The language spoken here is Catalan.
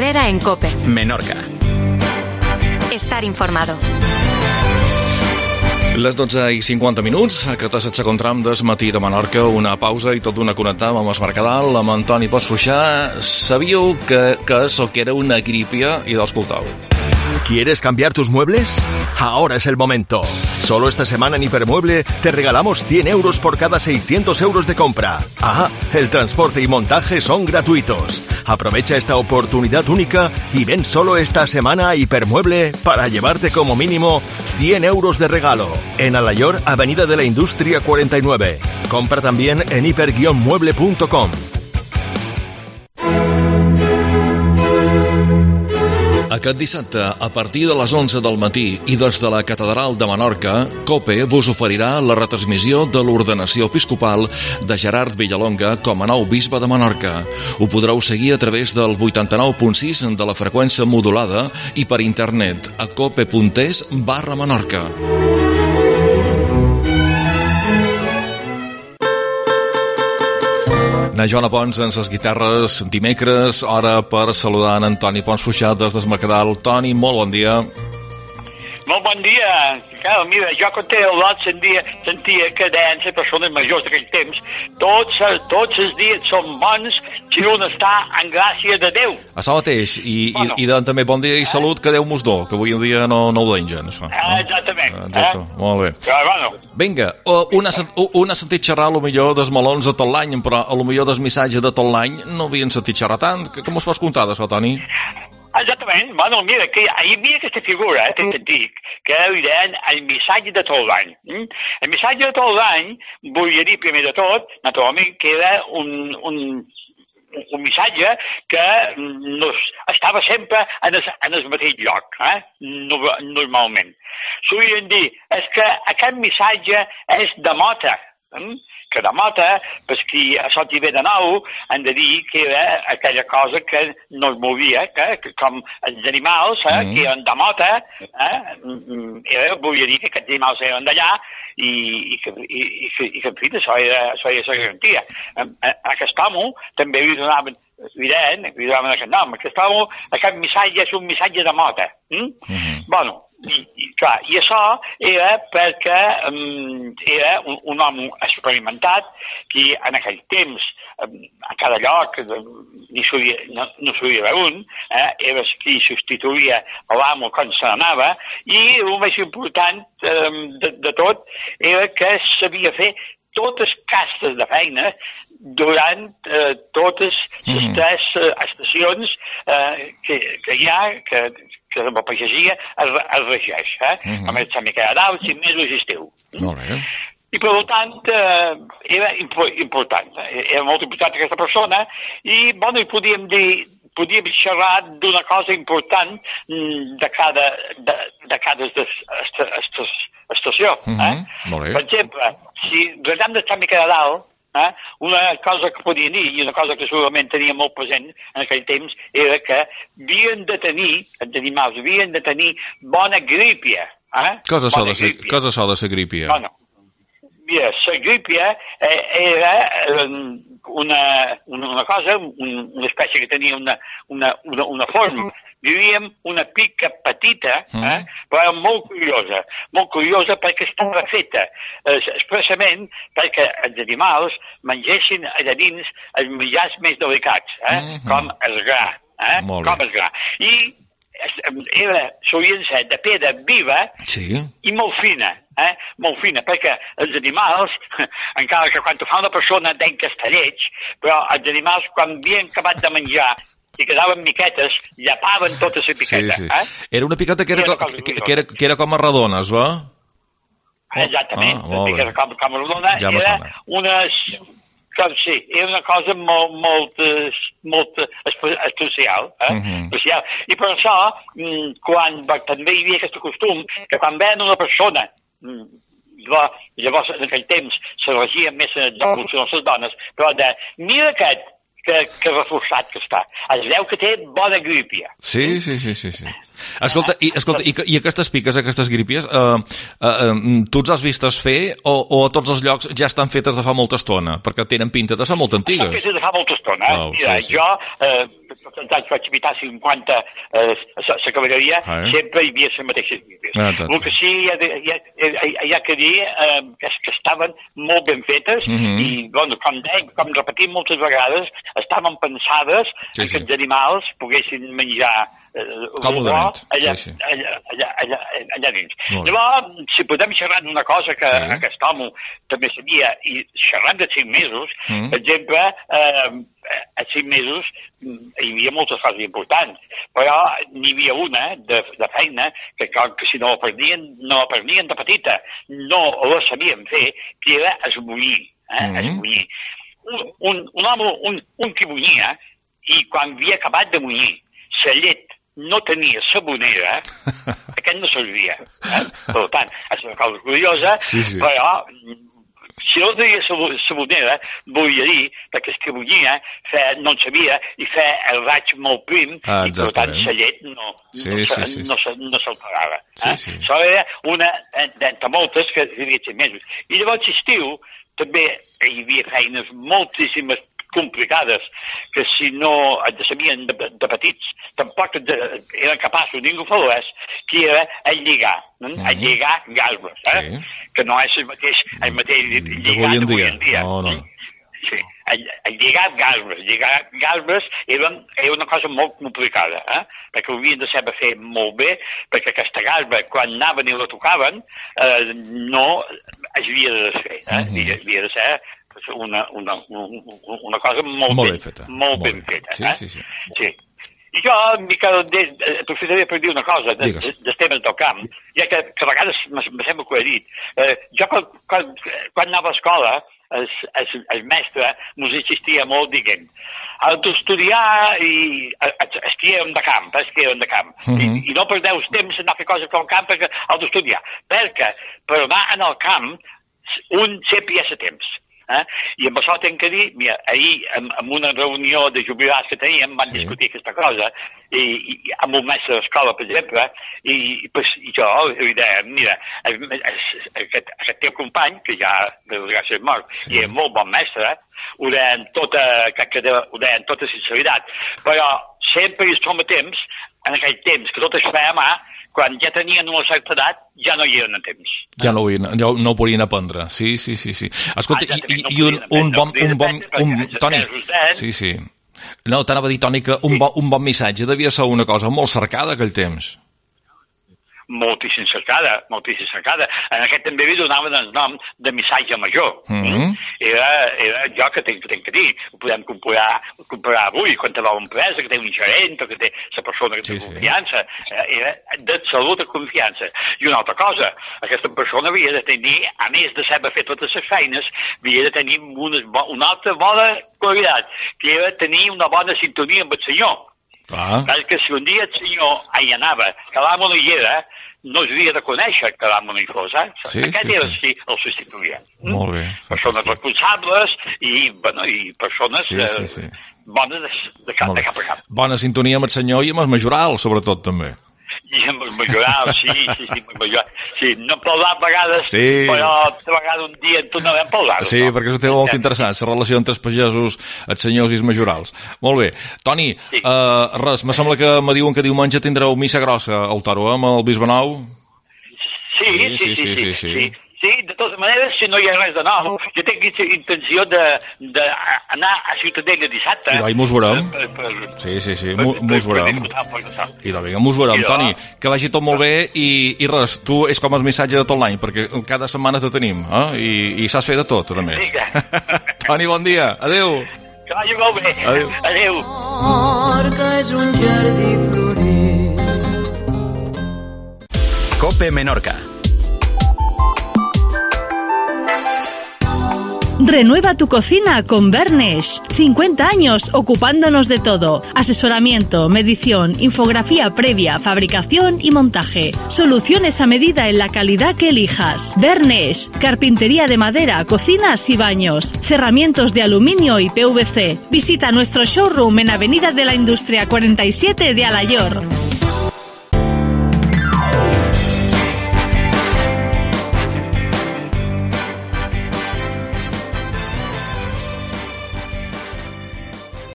Herrera en COPE. Menorca. Estar informado. Les 12:50, aquest és el segon tram del matí de Menorca, una pausa i tot d'una connectàvem amb el Mercadal, amb Antoni Potsfuixà. Sabíeu que això que era una grípia i l'escoltau. ¿Quieres cambiar tus muebles? Ahora es el momento. Solo esta semana en Hipermueble te regalamos 100 euros por cada 600 euros de compra. Ah, el transporte y montaje son gratuitos. Aprovecha esta oportunidad única y ven solo esta semana a Hipermueble para llevarte como mínimo 100 euros de regalo. En Alayor, Avenida de la Industria 49. Compra también en hiper-mueble.com. Aquest dissabte, a partir de les 11 del matí i des de la Catedral de Menorca, COPE vos oferirà la retransmissió de l'ordenació episcopal de Gerard Villalonga com a nou bisbe de Menorca. Ho podreu seguir a través del 89.6 de la freqüència modulada i per internet a cope.es/Menorca. Na Joana Pons en les guitarres dimecres, hora per saludar en Antoni Potsfuixà des del Mercadal. Toni, molt bon dia. Molt bon dia. Clar, mira, jo quan té el lot sentia que deien les persones majors d'aquell temps tots els dies són bons si un està en gràcia de Déu. Això mateix, i deien també bon dia i salut, que Déu mos do, que avui en dia no ho dengen, això. Exactament. Exacte, molt bé. Però, vinga, un ha sentit xerrar potser dels melons de tot l'any, però potser dels missatges de tot l'any no havien sentit xerrar tant. Què mos pots contar d'això, Toni? Exactament. Bueno, mira, que hi havia aquesta figura, t'antic, que deien el missatge de tot l'any. El missatge de tot l'any, vull dir, primer de tot, naturalment, que era un missatge que estava sempre en el mateix lloc, normalment. Solien dir, és que aquest missatge és de mota, que de mota, per qui això t'hi ve de nou, han de dir que era aquella cosa que no es movia, que com els animals que eren de mota, volia dir que aquests animals eren d'allà i que, en fi, això era la garantia. Aquest home també li donaven aquest nom. Aquest missatge és un missatge de mota. Bueno, i això era perquè era un home experimentat que en aquell temps a cada lloc no s'havia veure era qui substituïa l'amo quan se n'anava, i el més important de tot era que sabia fer totes castes de feina durant totes les tres estacions que hi ha, que la pagesia es regeix, com és Sant Miquel de Dalt, 5 mesos i estiu. Molt bé. I per tant era important, era molt important aquesta persona, i bueno, podíem xerrar d'una cosa important de cada estació. Per exemple, si parlem de Sant Miquel de Dalt, una cosa que podien dir, i una cosa que segurament tenia molt present en aquell temps, era que havien de tenir, els animals havien de tenir bona grípia. Què és això de la grípia? Bueno, mira, la grípia era una cosa, una espècie que tenia una forma. Vivíem una pica petita, però molt curiosa perquè estava feta expressament perquè els animals mengessin allà dins els mitjans més delicats, com el gra. I solien ser de pedra viva i molt fina, perquè els animals, encara que quan ho fa una persona deien que està lleig, però els animals quan havien acabat de menjar i quedaven miquetes, llapaven tota la piqueta. Era una piqueta que era com a redones, va? Exactament, una piqueta com a redona. Era una cosa molt especial. I per això, també hi havia aquest costum que quan veien una persona, llavors en aquell temps se regia més en les dones, però de mira aquest que reforçat que està. Es veu que té bona grípia. Sí. Escolta, i aquestes piques, aquestes grípies, tu els has vistes fer o a tots els llocs ja estan fetes de fa molta estona? Perquè tenen pinta de ser molt antigues. Estan fetes de fa molta estona. Mira, jo anys vaig evitar 50 la cavalleria, sempre hi havia les mateixes vídeos. El que sí hi ha que dir és que estaven molt ben fetes i, com repetim moltes vegades, estaven pensades que els animals poguessin menjar còmodament allà dins. Llavors, si podem xerrar d'una cosa que aquest home també sabia, i xerrant de 5 mesos, per exemple, a 5 mesos hi havia moltes coses importants, però n'hi havia una de feina que si no aprenien de petita, no la sabien fer, que era esbullir. Un home que bullia, i quan havia acabat de bullir, la llet no tenia sabonera, aquest no servia. Per tant, és una cosa curiosa, però si no tenia sabonera, volia dir que el que bullia no en sabia i feia el raig molt prim i, per tant, la llet no s'alterava. Això era una de moltes que hi havia 5 mesos. I llavors, l'estiu, també hi havia feines moltíssimes complicades que si no et sabien de petits tampoc eren capaços, ningú fes, que era lligar garbes, que no és el mateix lligar d'avui en dia. Sí, lligar garbes era una cosa molt complicada, perquè ho havien de saber fer molt bé, perquè aquesta garba, quan anaven i la tocaven, no es havia de desfer, havia de ser una cosa molt ben feta. Sí. I jo, Miquel, aprofitaré per dir una cosa dels temes del camp, ja que a vegades me sembla que ho he dit. Jo, quan anava a l'escola, el mestre ens insistia molt dient heu d'estudiar i estiguem de camp, i no perdeu temps en anar a fer coses pel camp perquè heu d'estudiar, perquè per anar al camp un sempre hi ha temps. I amb això tinc que dir, mira, ahir en una reunió de jubilats que teníem van discutir aquesta cosa i amb un mestre d'escola, per exemple, i jo li deia, mira, aquest teu company, que ja de desgràcia és mort, i és molt bon mestre, ho deien tota sinceritat, però sempre hi som a temps, en aquell temps que tot es feia a mà, quan ja tenien una certa edat, ja no hi eren a temps. Ja no ho podien aprendre. Sí. Escolta, i un bon... Toni, sí. No, t'anava a dir, Toni, que un bon missatge devia ser una cosa molt cercada aquell temps. Moltíssim cercada. En aquest també li donaven el nom de missatge major. Era allò que tinc que dir. Ho podem comparar avui, quan te va una empresa, que té un gerent, o que té la persona que té confiança. Era de salut de confiança. I una altra cosa, aquesta persona havia de tenir, a més de saber fer totes les feines, havia de tenir una altra bona qualitat, que era tenir una bona sintonia amb el senyor. Perquè si un dia el senyor hi anava, que l'amo no hi era, no es havia de conèixer que l'amo no hi fos. Aquest era el substituïa. Molt bé. Persones responsables i persones bones de cap a cap. Bona sintonia amb el senyor i amb el majoral, sobretot, també. I amb el majoral, sí, no hem parlat a vegades, però a vegades un dia en tornarem a parlar. Sí, perquè és un tema molt interessant, la relació entre els pagesos, els senyors i els majorals. Molt bé. Toni, res, me sembla que me diuen que diumenge tindreu missa grossa al Toro, amb el Bisbe Nou? Sí. Sí, de totes maneres, si no hi ha res de nou, jo tinc intenció d'anar a Ciutadella dissabte. I mos veurem. Sí, mos veurem. I vinga, mos veurem. Toni, que vagi tot molt bé i res, tu és com el missatge de tot l'any, perquè cada setmana te tenim, i saps fer de tot, a més. Toni, bon dia. Adéu. Que vagi molt bé. Adéu. Menorca és un jardí florit. COPE Menorca. Renueva tu cocina con Bernesh. 50 años ocupándonos de todo. Asesoramiento, medición, infografía previa, fabricación y montaje. Soluciones a medida en la calidad que elijas. Bernesh. Carpintería de madera, cocinas y baños. Cerramientos de aluminio y PVC. Visita nuestro showroom en Avenida de la Industria 47 de Alayor.